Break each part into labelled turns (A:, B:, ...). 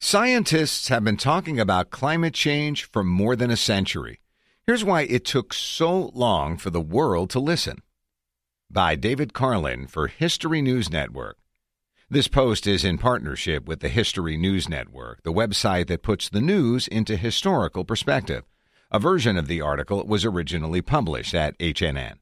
A: Scientists have been talking about climate change for more than a century. Here's why it took so long for the world to listen. By David Carlin for History News Network. This post is in partnership with the History News Network, the website that puts the news into historical perspective. A version of the article was originally published at HNN.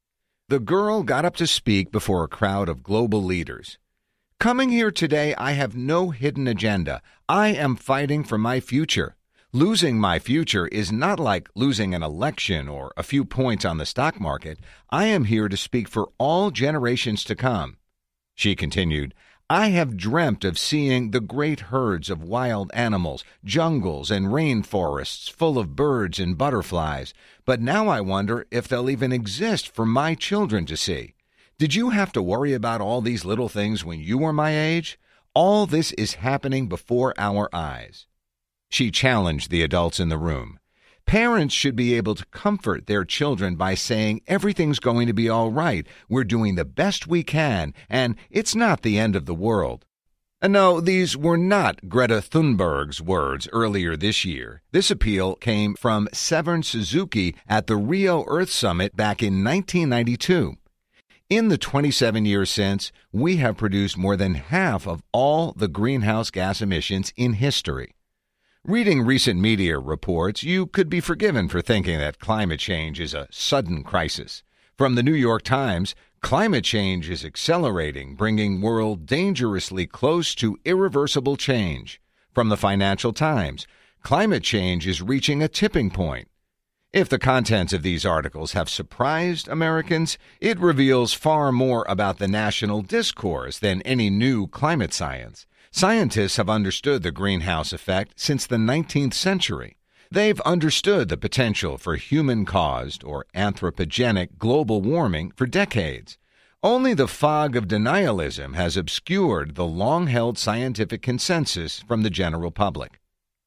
A: The girl got up to speak before a crowd of global leaders. Coming here today, I have no hidden agenda. I am fighting for my future. Losing my future is not like losing an election or a few points on the stock market. I am here to speak for all generations to come. She continued, I have dreamt of seeing the great herds of wild animals, jungles and rainforests full of birds and butterflies, but now I wonder if they'll even exist for my children to see. Did you have to worry about all these little things when you were my age? All this is happening before our eyes. She challenged the adults in the room. Parents should be able to comfort their children by saying everything's going to be all right, we're doing the best we can, and it's not the end of the world. And no, these were not Greta Thunberg's words earlier this year. This appeal came from Severn Suzuki at the Rio Earth Summit back in 1992. In the 27 years since, we have produced more than half of all the greenhouse gas emissions in history. Reading recent media reports, you could be forgiven for thinking that climate change is a sudden crisis. From the New York Times, climate change is accelerating, bringing world dangerously close to irreversible change. From the Financial Times, climate change is reaching a tipping point. If the contents of these articles have surprised Americans, it reveals far more about the national discourse than any new climate science. Scientists have understood the greenhouse effect since the 19th century. They've understood the potential for human-caused or anthropogenic global warming for decades. Only the fog of denialism has obscured the long-held scientific consensus from the general public.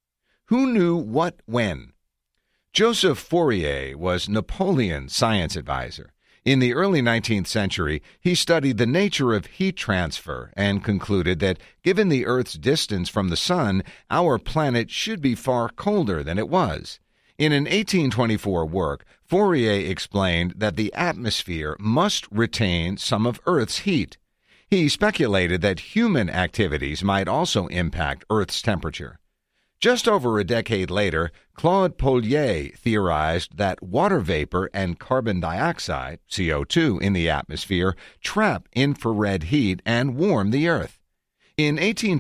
A: Who knew what when? Joseph Fourier was Napoleon's science advisor. In the early 19th century, he studied the nature of heat transfer and concluded that, given the Earth's distance from the Sun, our planet should be far colder than it was. In an 1824 work, Fourier explained that the atmosphere must retain some of Earth's heat. He speculated that human activities might also impact Earth's temperature. Just over a decade later, Claude Pouillet theorized that water vapor and carbon dioxide, CO2, in the atmosphere trap infrared heat and warm the Earth. In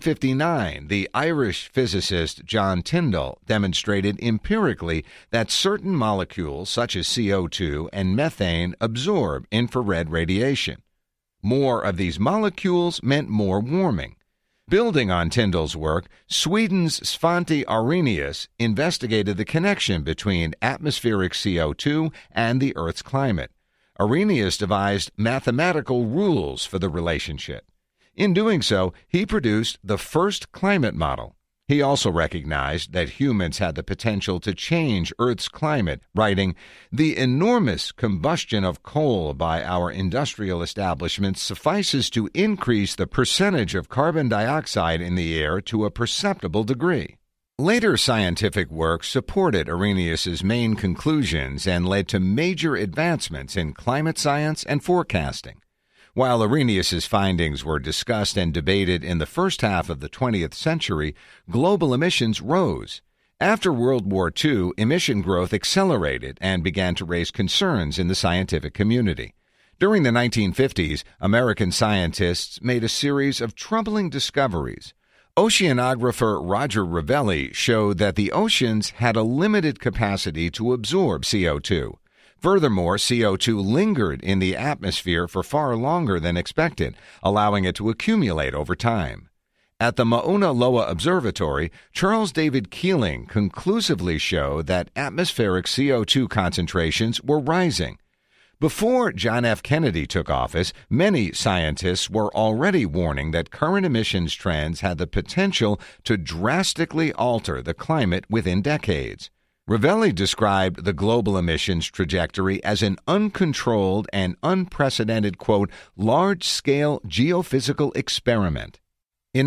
A: 1859, the Irish physicist John Tyndall demonstrated empirically that certain molecules such as CO2 and methane absorb infrared radiation. More of these molecules meant more warming. Building on Tyndall's work, Sweden's Svante Arrhenius investigated the connection between atmospheric CO2 and the Earth's climate. Arrhenius devised mathematical rules for the relationship. In doing so, he produced the first climate model. He also recognized that humans had the potential to change Earth's climate, writing, "The enormous combustion of coal by our industrial establishments suffices to increase the percentage of carbon dioxide in the air to a perceptible degree." Later scientific work supported Arrhenius's main conclusions and led to major advancements in climate science and forecasting. While Arrhenius's findings were discussed and debated in the first half of the 20th century, global emissions rose. After World War II, emission growth accelerated and began to raise concerns in the scientific community. During the 1950s, American scientists made a series of troubling discoveries. Oceanographer Roger Ravelli showed that the oceans had a limited capacity to absorb CO2. Furthermore, CO2 lingered in the atmosphere for far longer than expected, allowing it to accumulate over time. At the Mauna Loa Observatory, Charles David Keeling conclusively showed that atmospheric CO2 concentrations were rising. Before John F. Kennedy took office, many scientists were already warning that current emissions trends had the potential to drastically alter the climate within decades. Ravelli described the global emissions trajectory as an uncontrolled and unprecedented, quote, large-scale geophysical experiment. In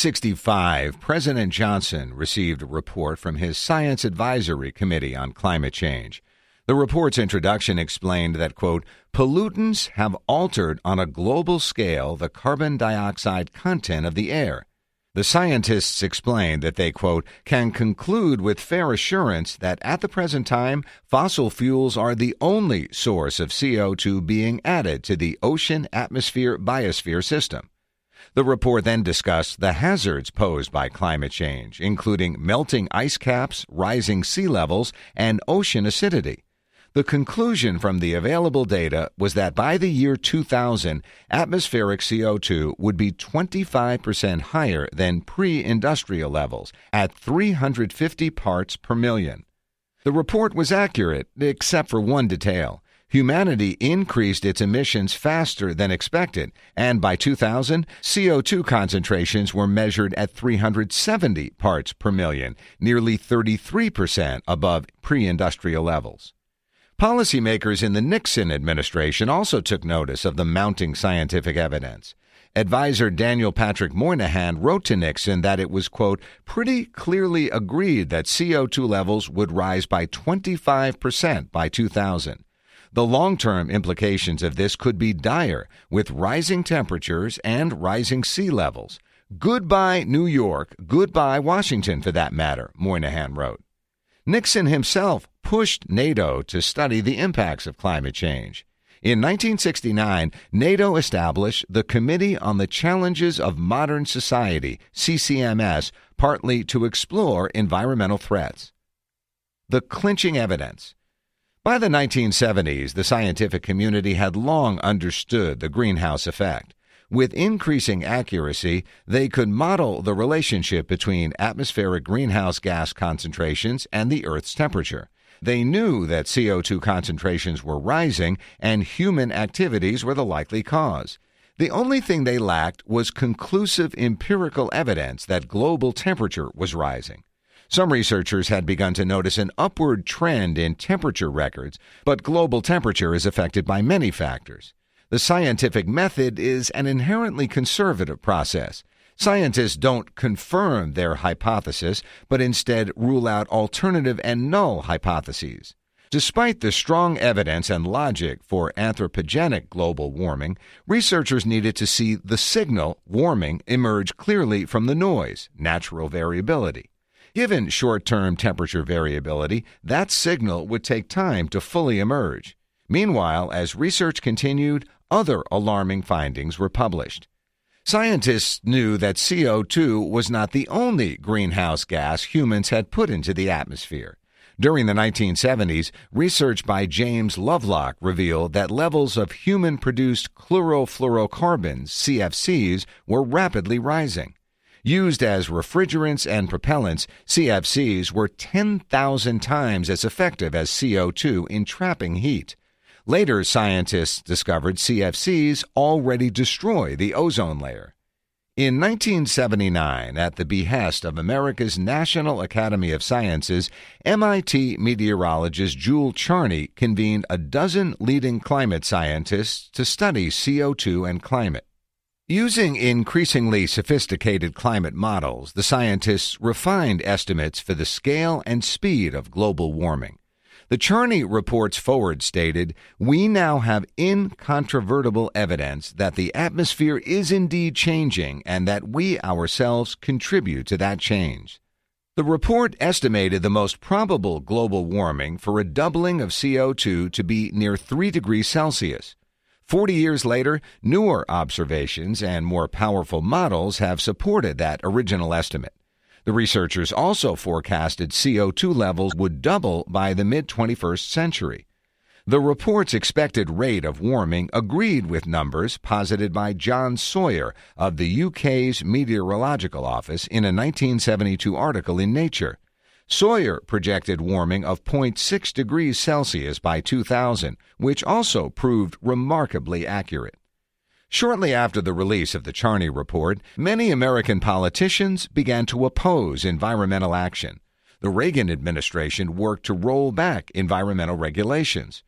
A: 1965, President Johnson received a report from his Science Advisory Committee on Climate Change. The report's introduction explained that, quote, pollutants have altered on a global scale the carbon dioxide content of the air. The scientists explained that they, quote, can conclude with fair assurance that at the present time, fossil fuels are the only source of CO2 being added to the ocean-atmosphere-biosphere system. The report then discussed the hazards posed by climate change, including melting ice caps, rising sea levels, and ocean acidity. The conclusion from the available data was that by the year 2000, atmospheric CO2 would be 25% higher than pre-industrial levels at 350 parts per million. The report was accurate, except for one detail. Humanity increased its emissions faster than expected, and by 2000, CO2 concentrations were measured at 370 parts per million, nearly 33% above pre-industrial levels. Policymakers in the Nixon administration also took notice of the mounting scientific evidence. Advisor Daniel Patrick Moynihan wrote to Nixon that it was, quote, pretty clearly agreed that CO2 levels would rise by 25% by 2000. The long-term implications of this could be dire, with rising temperatures and rising sea levels. Goodbye, New York. Goodbye, Washington, for that matter, Moynihan wrote. Nixon himself pushed NATO to study the impacts of climate change. In 1969, NATO established the Committee on the Challenges of Modern Society, CCMS, partly to explore environmental threats. The clinching evidence. By the 1970s, the scientific community had long understood the greenhouse effect. With increasing accuracy, they could model the relationship between atmospheric greenhouse gas concentrations and the Earth's temperature. They knew that CO2 concentrations were rising and human activities were the likely cause. The only thing they lacked was conclusive empirical evidence that global temperature was rising. Some researchers had begun to notice an upward trend in temperature records, but global temperature is affected by many factors. The scientific method is an inherently conservative process. Scientists don't confirm their hypothesis, but instead rule out alternative and null hypotheses. Despite the strong evidence and logic for anthropogenic global warming, researchers needed to see the signal, warming, emerge clearly from the noise, natural variability. Given short-term temperature variability, that signal would take time to fully emerge. Meanwhile, as research continued, other alarming findings were published. Scientists knew that CO2 was not the only greenhouse gas humans had put into the atmosphere. During the 1970s, research by James Lovelock revealed that levels of human-produced chlorofluorocarbons, CFCs, were rapidly rising. Used as refrigerants and propellants, CFCs were 10,000 times as effective as CO2 in trapping heat. Later, scientists discovered CFCs already destroy the ozone layer. In 1979, at the behest of America's National Academy of Sciences, MIT meteorologist Jule Charney convened a dozen leading climate scientists to study CO2 and climate. Using increasingly sophisticated climate models, the scientists refined estimates for the scale and speed of global warming. The Charney report's forward stated, "We now have incontrovertible evidence that the atmosphere is indeed changing and that we ourselves contribute to that change." The report estimated the most probable global warming for a doubling of CO2 to be near 3 degrees Celsius. 40 years later, newer observations and more powerful models have supported that original estimate. The researchers also forecasted CO2 levels would double by the mid-21st century. The report's expected rate of warming agreed with numbers posited by John Sawyer of the UK's Meteorological Office in a 1972 article in Nature. Sawyer projected warming of 0.6 degrees Celsius by 2000, which also proved remarkably accurate. Shortly after the release of the Charney report, many American politicians began to oppose environmental action. The Reagan administration worked to roll back environmental regulations.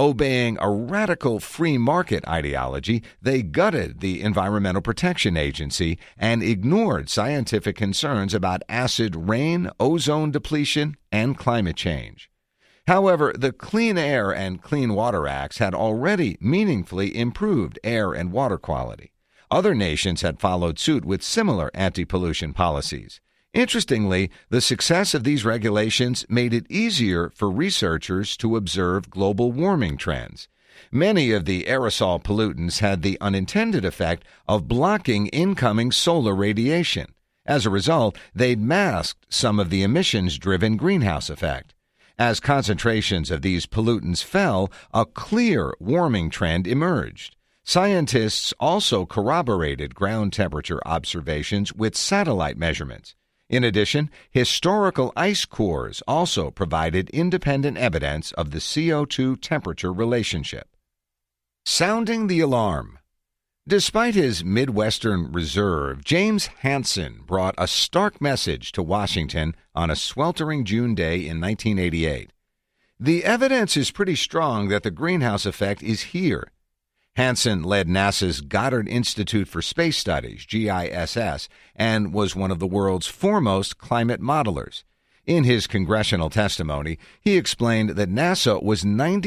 A: Obeying a radical free market ideology, they gutted the Environmental Protection Agency and ignored scientific concerns about acid rain, ozone depletion, and climate change. However, the Clean Air and Clean Water Acts had already meaningfully improved air and water quality. Other nations had followed suit with similar anti-pollution policies. Interestingly, the success of these regulations made it easier for researchers to observe global warming trends. Many of the aerosol pollutants had the unintended effect of blocking incoming solar radiation. As a result, they'd masked some of the emissions-driven greenhouse effect. As concentrations of these pollutants fell, a clear warming trend emerged. Scientists also corroborated ground temperature observations with satellite measurements. In addition, historical ice cores also provided independent evidence of the CO2 temperature relationship. Sounding the alarm. Despite his Midwestern reserve, James Hansen brought a stark message to Washington on a sweltering June day in 1988. The evidence is pretty strong that the greenhouse effect is here. Hansen led NASA's Goddard Institute for Space Studies, GISS, and was one of the world's foremost climate modelers. In his congressional testimony, he explained that NASA was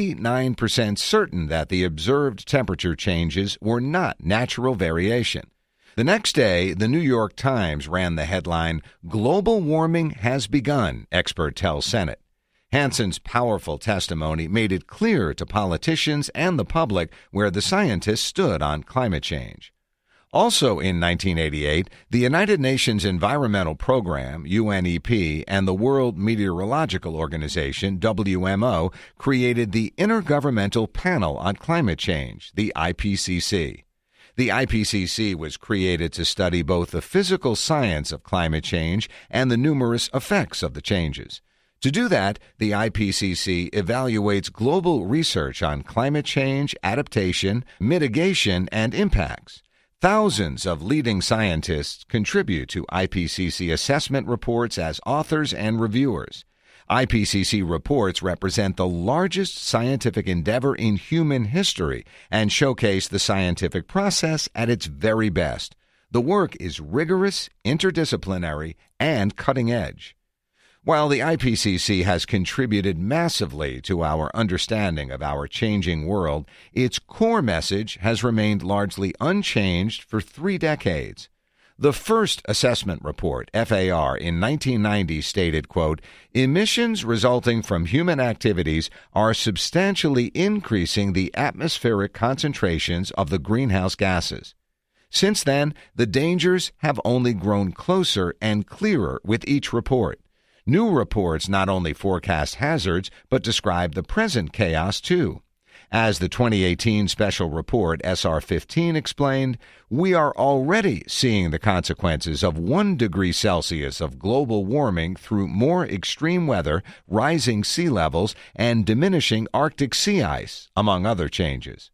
A: 99% certain that the observed temperature changes were not natural variation. The next day, the New York Times ran the headline, "Global Warming Has Begun, Expert Tells Senate." Hansen's powerful testimony made it clear to politicians and the public where the scientists stood on climate change. Also in 1988, the United Nations Environmental Program, UNEP, and the World Meteorological Organization, WMO, created the Intergovernmental Panel on Climate Change, the IPCC. The IPCC was created to study both the physical science of climate change and the numerous effects of the changes. To do that, the IPCC evaluates global research on climate change, adaptation, mitigation, and impacts. Thousands of leading scientists contribute to IPCC assessment reports as authors and reviewers. IPCC reports represent the largest scientific endeavor in human history and showcase the scientific process at its very best. The work is rigorous, interdisciplinary, and cutting edge. While the IPCC has contributed massively to our understanding of our changing world, its core message has remained largely unchanged for 3 decades. The first assessment report, FAR, in 1990 stated, quote, "Emissions resulting from human activities are substantially increasing the atmospheric concentrations of the greenhouse gases." Since then, the dangers have only grown closer and clearer with each report. New reports not only forecast hazards, but describe the present chaos, too. As the 2018 special report SR-15 explained, we are already seeing the consequences of 1 degree Celsius of global warming through more extreme weather, rising sea levels, and diminishing Arctic sea ice, among other changes.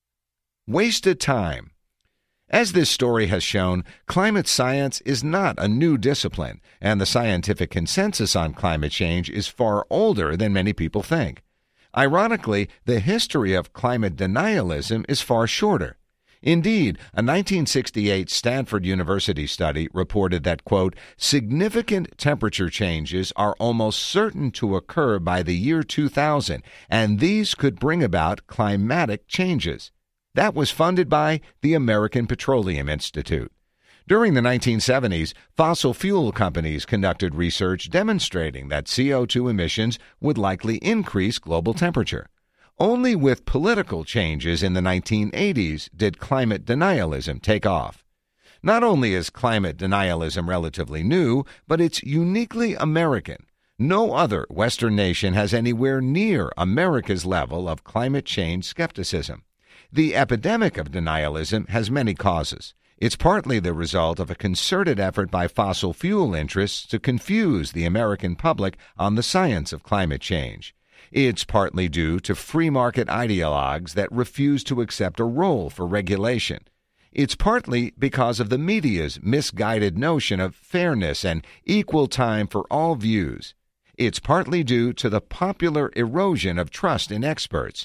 A: Wasted time. As this story has shown, climate science is not a new discipline, and the scientific consensus on climate change is far older than many people think. Ironically, the history of climate denialism is far shorter. Indeed, a 1968 Stanford University study reported that, quote, "significant temperature changes are almost certain to occur by the year 2000, and these could bring about climatic changes." That was funded by the American Petroleum Institute. During the 1970s, fossil fuel companies conducted research demonstrating that CO2 emissions would likely increase global temperature. Only with political changes in the 1980s did climate denialism take off. Not only is climate denialism relatively new, but it's uniquely American. No other Western nation has anywhere near America's level of climate change skepticism. The epidemic of denialism has many causes. It's partly the result of a concerted effort by fossil fuel interests to confuse the American public on the science of climate change. It's partly due to free market ideologues that refuse to accept a role for regulation. It's partly because of the media's misguided notion of fairness and equal time for all views. It's partly due to the popular erosion of trust in experts.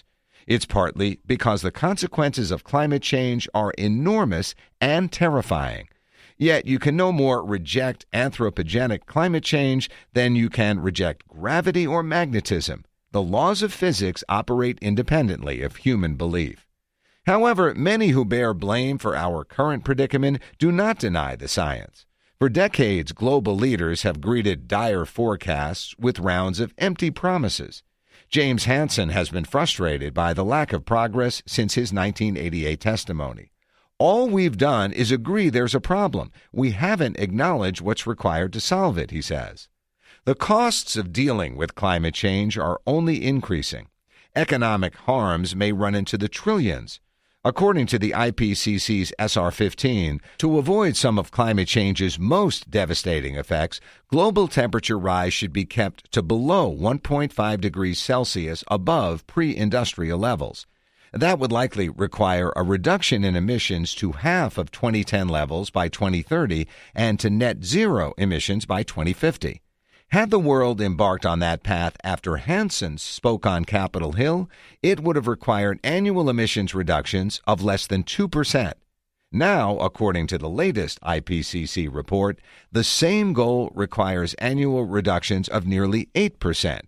A: It's partly because the consequences of climate change are enormous and terrifying. Yet you can no more reject anthropogenic climate change than you can reject gravity or magnetism. The laws of physics operate independently of human belief. However, many who bear blame for our current predicament do not deny the science. For decades, global leaders have greeted dire forecasts with rounds of empty promises. James Hansen has been frustrated by the lack of progress since his 1988 testimony. All we've done is agree there's a problem. We haven't acknowledged what's required to solve it, he says. The costs of dealing with climate change are only increasing. Economic harms may run into the trillions. According to the IPCC's SR15, to avoid some of climate change's most devastating effects, global temperature rise should be kept to below 1.5 degrees Celsius above pre-industrial levels. That would likely require a reduction in emissions to half of 2010 levels by 2030 and to net zero emissions by 2050. Had the world embarked on that path after Hansen spoke on Capitol Hill, it would have required annual emissions reductions of less than 2%. Now, according to the latest IPCC report, the same goal requires annual reductions of nearly 8%.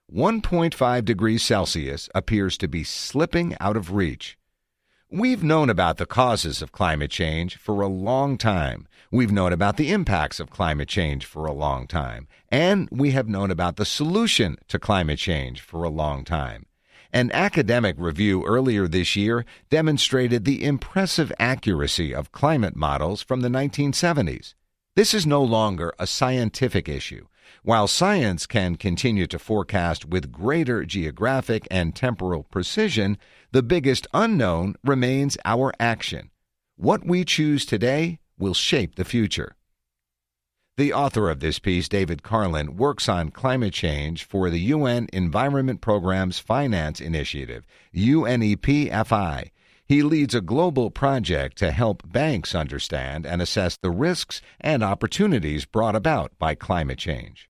A: 1.5 degrees Celsius appears to be slipping out of reach. We've known about the causes of climate change for a long time. We've known about the impacts of climate change for a long time. And we have known about the solution to climate change for a long time. An academic review earlier this year demonstrated the impressive accuracy of climate models from the 1970s. This is no longer a scientific issue. While science can continue to forecast with greater geographic and temporal precision, the biggest unknown remains our action. What we choose today will shape the future. The author of this piece, David Carlin, works on climate change for the UN Environment Programme's Finance Initiative, UNEP-FI. He leads a global project to help banks understand and assess the risks and opportunities brought about by climate change.